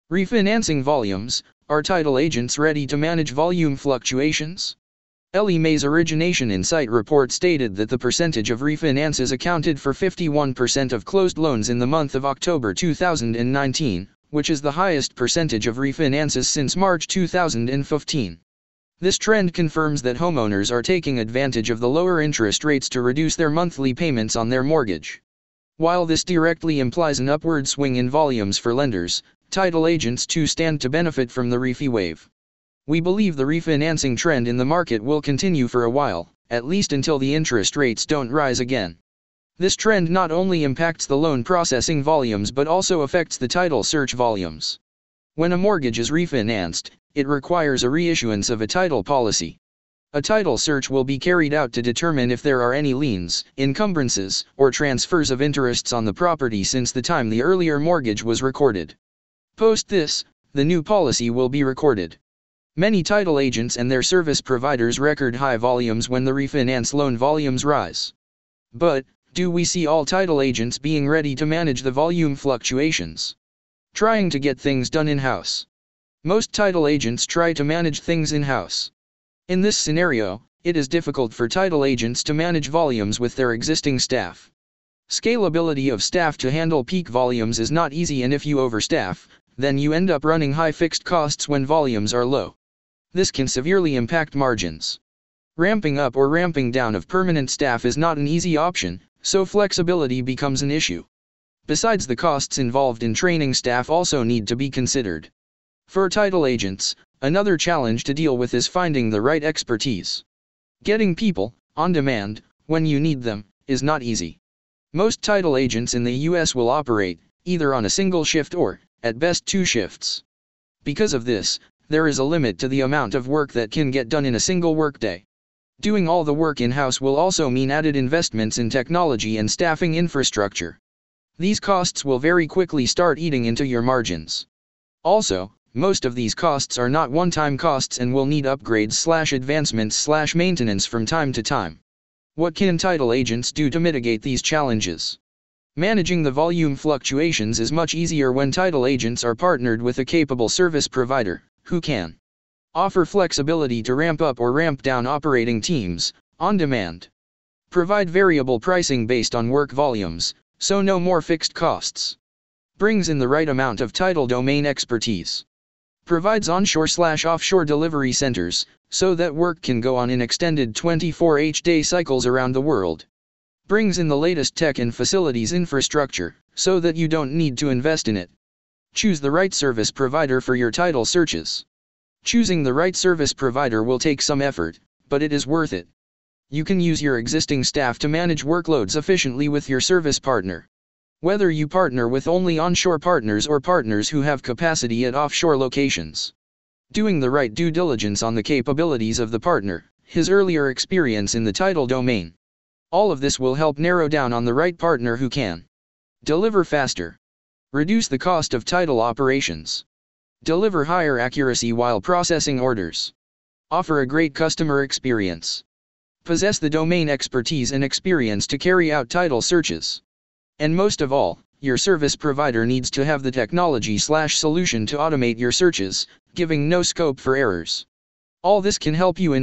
Refinancing volumes. Are title agents ready to manage volume fluctuations? Ellie Mae's Origination Insight report stated that the percentage of refinances accounted for 51% of closed loans in the month of October 2019, which is the highest percentage of refinances since March 2015. This trend confirms that homeowners are taking advantage of the lower interest rates to reduce their monthly payments on their mortgage. While this directly implies an upward swing in volumes for lenders, title agents too stand to benefit from the refi wave. We believe the refinancing trend in the market will continue for a while, at least until the interest rates don't rise again. This trend not only impacts the loan processing volumes but also affects the title search volumes. When a mortgage is refinanced, it requires a reissuance of a title policy. A title search will be carried out to determine if there are any liens, encumbrances, or transfers of interests on the property since the time the earlier mortgage was recorded. Post this, the new policy will be recorded. Many title agents and their service providers record high volumes when the refinance loan volumes rise. But, do we see all title agents being ready to manage the volume fluctuations? Trying to get things done in-house. Most title agents try to manage things in-house. In this scenario, it is difficult for title agents to manage volumes with their existing staff. Scalability of staff to handle peak volumes is not easy, and if you overstaff, then you end up running high fixed costs when volumes are low. This can severely impact margins. Ramping up or ramping down of permanent staff is not an easy option, so flexibility becomes an issue. Besides, the costs involved in training staff also need to be considered. For title agents, another challenge to deal with is finding the right expertise. Getting people, on demand, when you need them, is not easy. Most title agents in the US will operate, either on a single shift or, at best, 2 shifts. Because of this, there is a limit to the amount of work that can get done in a single workday. Doing all the work in-house will also mean added investments in technology and staffing infrastructure. These costs will very quickly start eating into your margins. Also, most of these costs are not one-time costs and will need upgrades/advancements/maintenance from time to time. What can title agents do to mitigate these challenges? Managing the volume fluctuations is much easier when title agents are partnered with a capable service provider, who can offer flexibility to ramp up or ramp down operating teams, on demand. Provide variable pricing based on work volumes, so no more fixed costs. Brings in the right amount of title domain expertise. Provides onshore/offshore delivery centers, so that work can go on in extended 24-day cycles around the world. Brings in the latest tech and facilities infrastructure, so that you don't need to invest in it. Choose the right service provider for your title searches. Choosing the right service provider will take some effort, but it is worth it. You can use your existing staff to manage workloads efficiently with your service partner. Whether you partner with only onshore partners or partners who have capacity at offshore locations. Doing the right due diligence on the capabilities of the partner, his earlier experience in the title domain. All of this will help narrow down on the right partner who can deliver faster, reduce the cost of title operations, deliver higher accuracy while processing orders, offer a great customer experience, possess the domain expertise and experience to carry out title searches. And most of all, your service provider needs to have the technology/solution to automate your searches, giving no scope for errors. All this can help you in